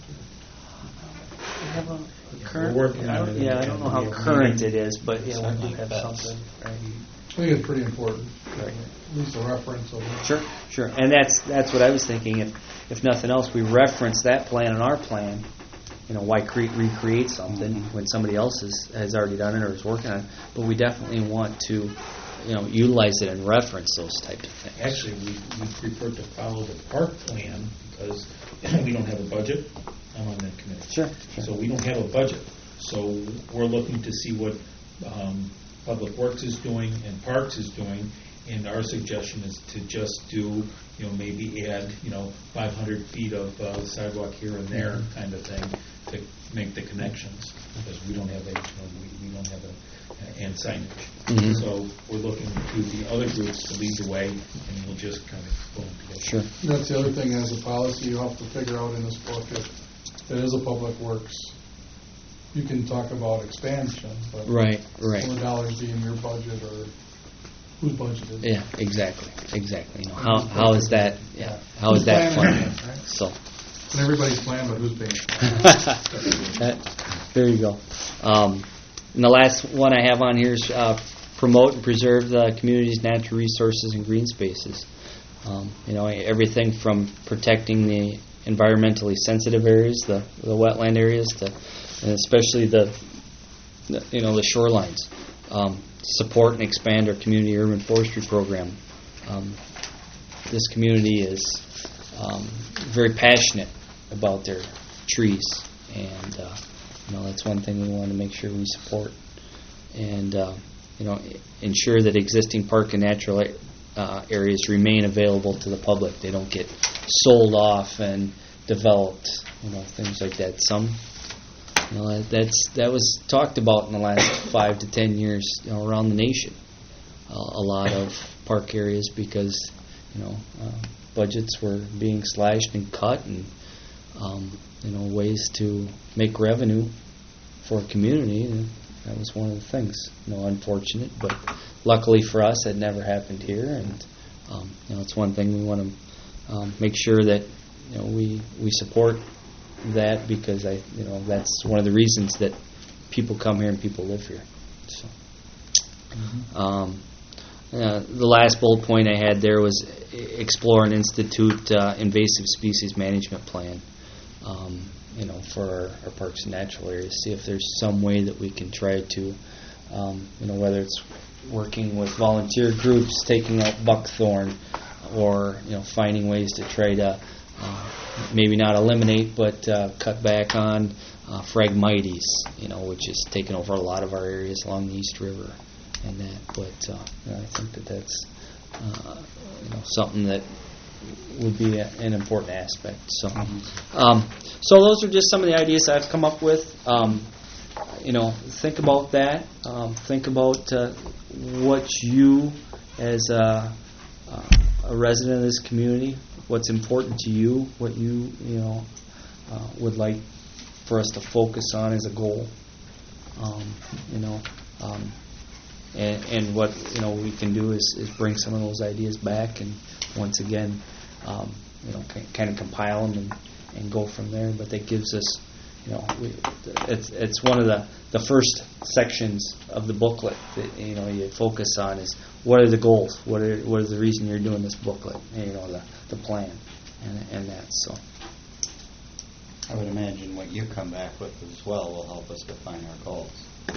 We have a, a current. We're working I on don't- it. Yeah, I don't know how Yeah. current it is, but yeah, we Certainly do have best. something. Right. I think it's pretty important. Right. At least a reference of it. Sure, sure. And that's that's what I was thinking. If if nothing else, we reference that plan in our plan. You know, why cre- recreate something when somebody else has, has already done it or is working on it? But we definitely want to, you know, utilize it and reference those types of things. Actually, we, we prefer to follow the park plan because we don't have a budget. I'm on that committee. Sure, sure. So we don't have a budget. So we're looking to see what um, Public Works is doing and Parks is doing. And our suggestion is to just do, you know, maybe add, you know, five hundred feet of uh, sidewalk here and there kind of thing to make the connections, because we don't have a, you know, we, we don't have a, and signage. Mhm. So we're looking to the other groups to lead the way, and we'll just kind of pull them together. Sure. And that's the other thing, as a policy, you have to figure out in this book if it is a public works you can talk about expansion, but Right, right. will the dollars be in your budget or whose budget is it? Yeah, exactly, exactly. You know, how how is that? Yeah, how Who's is that planning funded? it, right? So. And everybody's plan, but who's paying for it? That- There you go. Um, and the last one I have on here is uh, promote and preserve the community's natural resources and green spaces. Um, you know, everything from protecting the environmentally sensitive areas, the, the wetland areas, to, and especially the, the you know the shorelines. Um, support and expand our community urban forestry program. Um, this community is um, very passionate about their trees, and uh, you know that's one thing we want to make sure we support, and uh, you know ensure that existing park and natural uh, areas remain available to the public. They don't get sold off and developed, you know, things like that. Some, you know, that, that's that was talked about in the last five to ten years, you know, around the nation. Uh, a lot of park areas because, you know, uh, budgets were being slashed and cut, and um, you know, ways to make revenue for a community. And that was one of the things. You know, unfortunate, but luckily for us, that never happened here. And um, you know, it's one thing we want to um, make sure that you know we we support that, because I you know that's one of the reasons that people come here and people live here. So. Mm-hmm. Um, Uh, the last bullet point I had there was explore and institute uh, invasive species management plan, um, you know, for our, our parks and natural areas. See if there's some way that we can try to, um, you know, whether it's working with volunteer groups, taking out buckthorn, or you know, finding ways to try to uh, maybe not eliminate but uh, cut back on uh, Phragmites, you know, which is taking over a lot of our areas along the East River. And that, but uh, you know, I think that that's uh, you know something that would be a, an important aspect. So, um, so those are just some of the ideas I've come up with. Um, you know, think about that. Um, think about uh, what you, as a, uh, a resident of this community, what's important to you, what you you know uh, would like for us to focus on as a goal. Um, you know. Um, And, and what you know we can do is, is bring some of those ideas back, and once again, um, you know, kind of compile them and, and go from there. But that gives us, you know, we, it's it's one of the, the first sections of the booklet that you know you focus on is what are the goals, what are what is the reason you're doing this booklet, and, you know, the the plan, and and that. So I would imagine what you come back with as well will help us define our goals.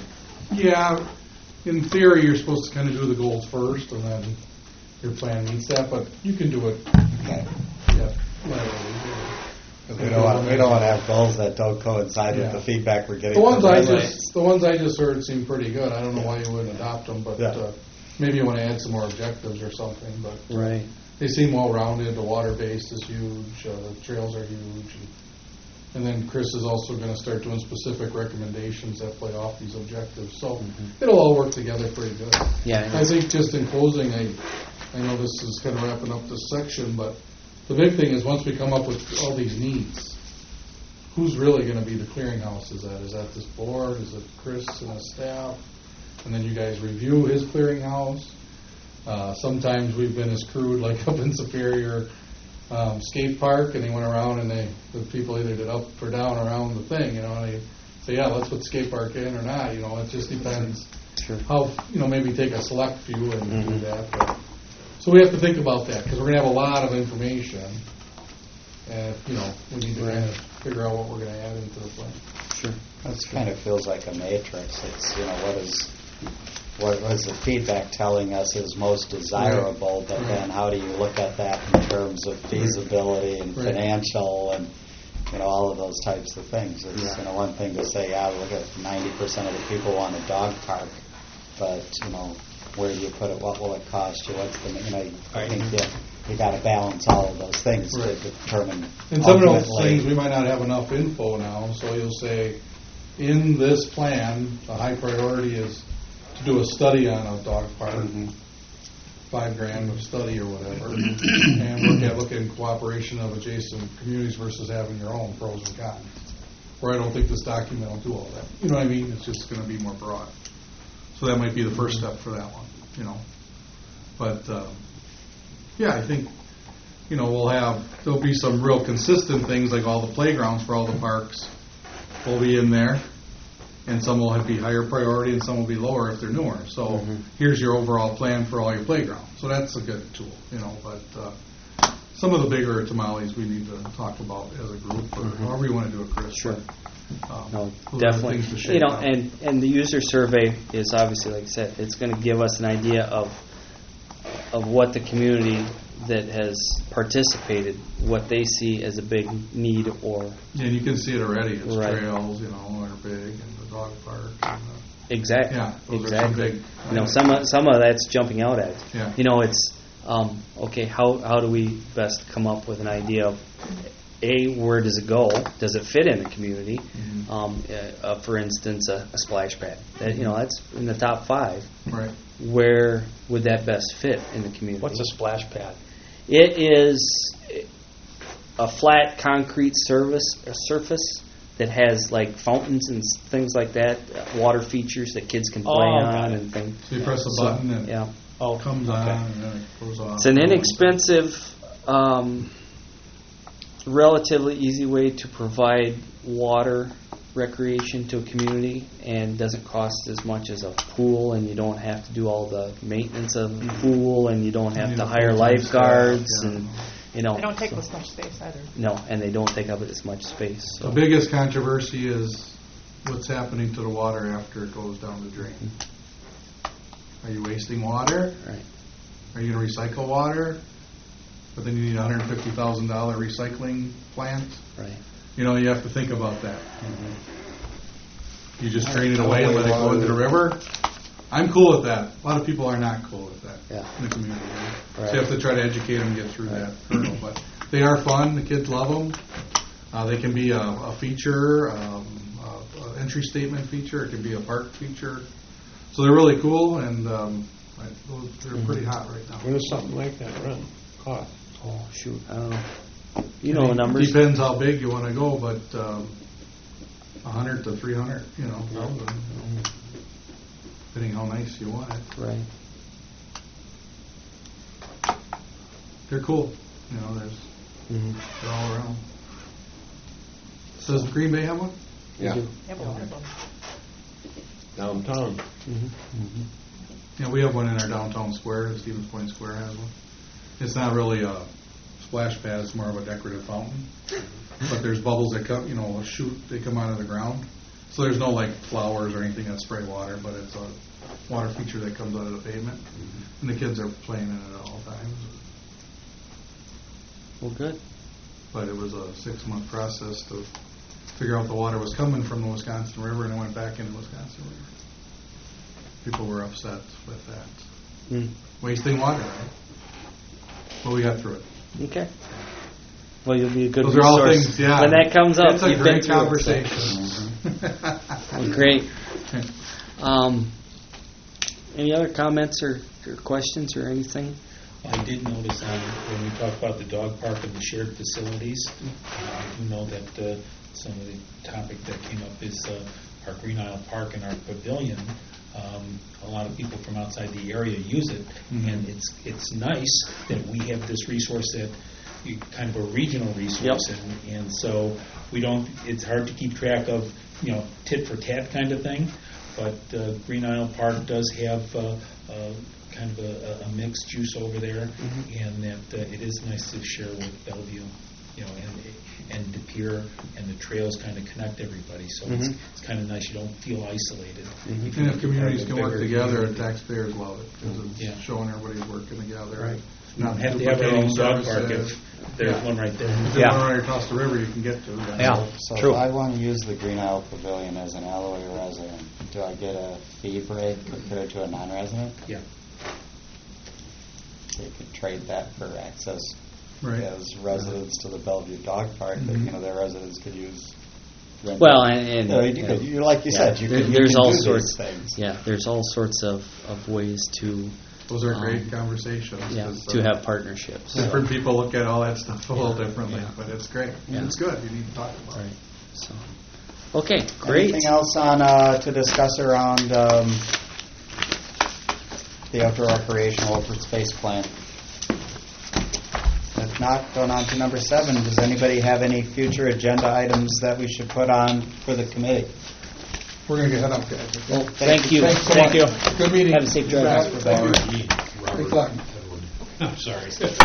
Yeah, in theory, you're supposed to kind of do the goals first, and then your plan meets that, but you can do it. Okay. Yeah. Because we don't want we don't want to have goals that don't coincide Yeah. with the feedback we're getting. The ones from I residents. just the ones I just heard seem pretty good. I don't know why you wouldn't adopt them, but Yeah. uh, maybe you want to add some more objectives or something. But right. they seem well rounded. The water base is huge. Uh, the trails are huge. And, and then Chris is also going to start doing specific recommendations that play off these objectives. So Mm-hmm. it'll all work together pretty good. Yeah. I think just in closing, I, I know this is kind of wrapping up this section, but the big thing is once we come up with all these needs, who's really going to be the clearinghouse? Is that is that this board? Is it Chris and his staff? And then you guys review his clearinghouse. Uh, sometimes we've been as crude, like up in Superior um, skate park, and they went around and they the people either did up or down around the thing, you know, and they say, yeah, let's put skate park in or not. You know, it just depends. Sure. How, you know, maybe take a select few and do Mhm. that. But, so we have to think about that because we're going to have a lot of information, and you know, we need to kind of figure out what we're going to add into the plan. Sure. This kind of feels like a matrix. It's, you know, what is what was the feedback telling us is most desirable, but Right. then how do you look at that in terms of feasibility and Right. financial and, you know, all of those types of things. It's, Yeah. you know, one thing to say, yeah, look at ninety percent of the people want a dog park, but, you know, where do you put it? What will it cost you? What's the, you know, I think you, you got to balance all of those things Right. to determine And some of those ultimately- things, we might not have enough info now, so you'll say, in this plan, the high priority is to do a study on a dog park, Mhm. five grand of study or whatever, and look at, look at cooperation of adjacent communities versus having your own, pros and cons. or I don't think this document will do all that. You know what I mean? It's just going to be more broad. So that might be the first step for that one, you know. But, um, yeah, I think, you know, we'll have, there'll be some real consistent things, like all the playgrounds for all the parks will be in there, and some will have be higher priority and some will be lower if they're newer. So Mhm. here's your overall plan for all your playgrounds. So that's a good tool, you know, but uh, some of the bigger tamales we need to talk about as a group, or Mhm. however you want to do it, Chris. Sure. Um, No, those are the definitely. things to shape You know, out. and, and the user survey is obviously, like I said, it's going to give us an idea of of what the community that has participated, what they see as a big need or Yeah, and you can see it already. It's Right. trails, you know, are big, and the dog park. And the, exactly. Yeah, those are some exactly. big You know, items. some of, some of that's jumping out at. Yeah. You know, it's um, okay. How how do we best come up with an idea of a where does it go? Does it fit in the community? Mhm. Um, uh, uh, for instance, a, a splash pad. That, you know, that's in the top five. Right. Where would that best fit in the community? What's a splash pad? It is a flat concrete service, a surface that has like fountains and s- things like that, uh, water features that kids can play Oh, got on it. and things. So you press a So, button and yeah. Oh, it comes on okay. and then it goes off. It's an inexpensive, um, relatively easy way to provide water recreation to a community, and doesn't cost as much as a pool, and you don't have to do all the maintenance of the pool, and you don't have You to need a hire full-time lifeguards, staff, yeah. and you know. They don't take so- up as much space either. No, and they don't take up as much space. So. The biggest controversy is what's happening to the water after it goes down the drain. Are you wasting water? Right. Are you going to recycle water? But then you need a one hundred fifty thousand dollars recycling plant. Right. You know, you have to think about that. You just drain it I away and don't let it go water. into the river. I'm cool with that. A lot of people are not cool with that Yeah. in the community. Right? Right. So you have to try to educate them and get through that hurdle. But they are fun. The kids love them. Uh, they can be a, a feature, um, a, a entry statement feature. It can be a park feature. So they're really cool, and um, I, those, they're pretty hot right now. What does something like that run, cost? Oh shoot, I don't know. You know the numbers. Depends how big you want to go, but um, one hundred to three hundred, you know, thousand, you know, depending how nice you want it. Right. They're cool, you know. There's Mm-hmm. they're all around. Does Green Bay have one? Yeah, Yeah, but one of them. downtown. Mm-hmm. Yeah, we have one in our downtown square. Stevens Point Square has one. It's not really a splash pad; it's more of a decorative fountain. But there's bubbles that come, you know, a shoot. They come out of the ground. So there's no like flowers or anything that spray water, but it's a water feature that comes out of the pavement, and the kids are playing in it at all times. Well, good. But it was a six-month process to figure out the water was coming from the Wisconsin River, and it went back into the Wisconsin River. People were upset with that. Mm. Wasting water, right? But we got through it. Okay. Well, you'll be a good Those are all resource things, yeah. when that comes up. It's a You've been great through it, so. conversation. Well, great. Um, any other comments or, or questions or anything? I did notice on, when we talked about the dog park and the shared facilities, uh, I do know that uh, some of the topic that came up is uh, our Green Isle Park and our pavilion. Um, a lot of people from outside the area use it, Mhm. and it's it's nice that we have this resource that you, kind of a regional resource, Yep. and, and so we don't. It's hard to keep track of, you know, tit for tat kind of thing, but uh, Green Isle Park does have uh, uh, kind of a, a mixed juice over there, Mhm. and that uh, it is nice to share with Bellevue, you know, and and De Pere, and the trails kind of connect everybody. So it's, Mhm. it's kind of nice. You don't feel isolated. Mhm. You feel And like if you're part communities of a can work bigger together, community. taxpayers love it, because it's Yeah. showing everybody's working together. Right. You don't have to have duplicate your own dog park services. if there's Yeah. one right there. If there's Yeah. one right across the river you can get to. then- Yeah. So True. if I want to use the Green Isle Pavilion as an Alloy resident, do I get a fee break compared to a non-resident? Yeah. So you could trade that for access Right. as residents to the Bellevue Dog Park, that, you know, their residents could use. rent Well, it. and, and You know, you you could- know, you- like you yeah, said, you there- can, you there's can all do these sorts. things. Yeah, there's all sorts of, of ways to Those are great Um, conversations. yeah 'cause, to uh, have partnerships. so. Different people look at all that stuff a little differently, Yeah. but it's great. Yeah. It's good. You need to talk about it. Right. So, Okay, great. Anything else on, uh, to discuss around um, the outdoor recreational open space plan? If not, going on to number seven, does anybody have any future agenda items that we should put on for the committee? We're going to get head up, guys. okay? Well, thank you. Thanks so Thank you. much. Good meeting. Have a safe drive. Thank you. Thanks a lot. I'm sorry.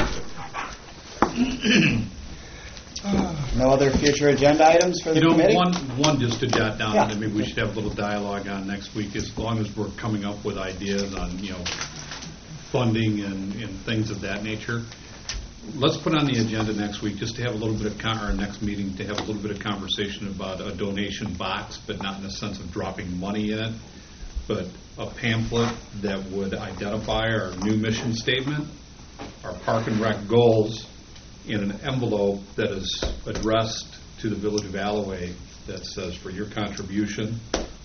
No other future agenda items for the You know, committee? one, one just to jot down, Yeah. that maybe we should have a little dialogue on next week, as long as we're coming up with ideas on, you know, funding and, and things of that nature. Let's put on the agenda next week, just to have a little bit of, con- or next meeting, to have a little bit of conversation about a donation box, but not in the sense of dropping money in it, but a pamphlet that would identify our new mission statement, our park and rec goals, in an envelope that is addressed to the Village of Alloway that says, for your contribution,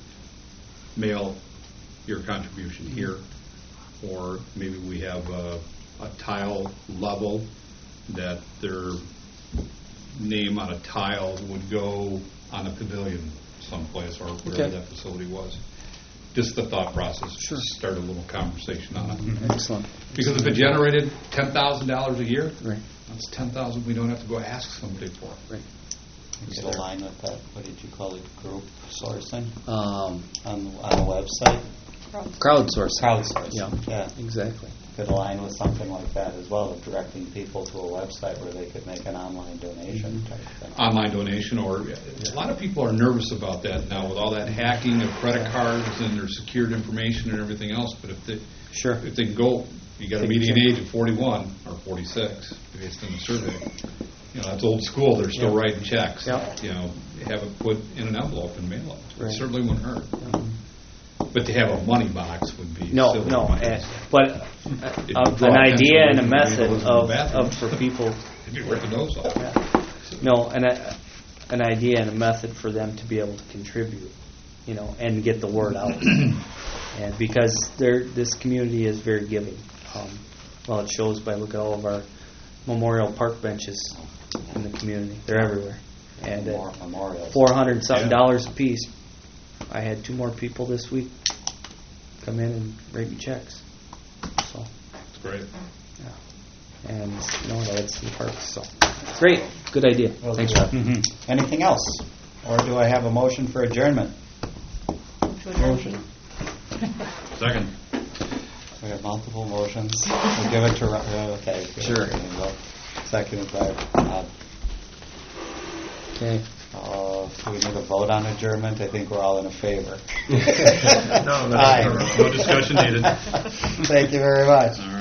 mail your contribution here. Or maybe we have a, a tile level that their name on a tile would go on a pavilion someplace, or wherever Okay. that facility was. Just the thought process, Sure. start a little conversation on it. Excellent. Because if it generated ten thousand dollars a year, Right. that's ten thousand we don't have to go ask somebody for. Right. Is it aligned with that, what did you call it, group sourcing Um, on, the- on the website? crowdsourcing. Crowdsourcing, Yeah. yeah. Exactly. Could align with something like that as well, of directing people to a website where they could make an online donation type of thing. Online donation, or a lot of people are nervous about that now with all that hacking of credit cards and their secured information and everything else. But if they, Sure. if they can go, you got a They median can- age of forty-one or forty-six based on the survey. You know, that's old school. They're still Yeah. writing checks. Yeah. You know, have it put in an envelope and mail it. Right. It certainly wouldn't hurt. But to have a money box would be No, silly. no, uh, but uh, It uh, would draw an attention idea and a away from method people who go to the of, bathroom. of for people. If you rip the nose off. Yeah. No, and a, an idea and a method for them to be able to contribute, you know, and get the word out. And because they're, this community is very giving. Um, well, it shows by look at all of our memorial park benches in the community. They're everywhere. And More at memorials. four hundred something Yeah. dollars a piece, I had two more people this week come in and write me checks. So, It's great. yeah. And you know, that's in the parks. So, great, good idea. Well, Thanks, yeah. Rob. Mhm. Anything else? Or do I have a motion for adjournment? Motion. Second. We have multiple motions. We'll give it to, Ro- uh, okay. Sure. Seconded by Bob. Okay. Uh, Do we need a vote on adjournment? I think we're all in a favor. No, no. Aye. No discussion needed. Thank you very much. All right.